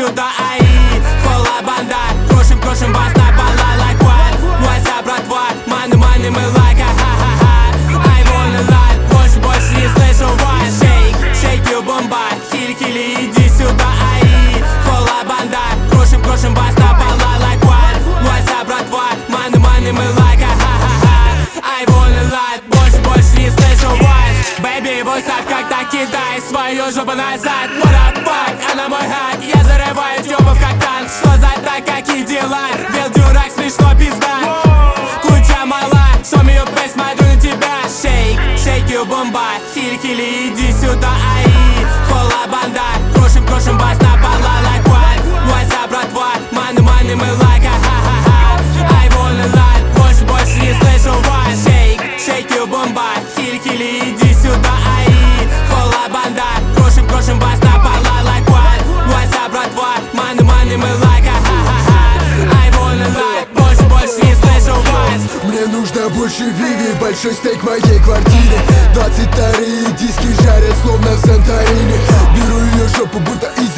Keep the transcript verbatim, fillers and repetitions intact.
сюда, ай, хола банда. Крошим, крошим бас на бала, like what? Вася, братва, маны, маны, мы like, ха-ха-ха. I wanna lie, больше, больше не слышу вас. Шейк, шейк, бомба, хили-хили, иди сюда, ай, хола банда. Крошим, крошим бас на бала, like what? Вася, братва, маны, маны, мы like, ха-ха-ха. I wanna lie, больше, больше не слышу вас. Baby, войсап, когда кидай свою жопу назад. What the fuck, она мой хак, я зарываю тёбов как танк. Что за так, какие дела? Бел дюрак, смешно, пизда. Куча мала, show me your best, смотрю на тебя. Шейк, шейк, бомба, хили-хили, иди сюда, ай, хола банда. Крошим, крошим бас на бала, like what? Вася, братва, маны, маны, мы like, ха-ха-ха. I wanna lie, больше, больше не слышу вас. Шейк, шейк, бомба, хили-хили, иди сюда, ай, хола банда. Крошим, крошим бас на бала, like what? Вася, братва, маны, маны, мы like, ха-ха-ха. I wanna lie, больше, больше не слышу вас. Мне нужно больше виви, большой стейк в моей квартире. Двадцать вторые диски жарят, словно в Санторини. Беру ее жопу, будто из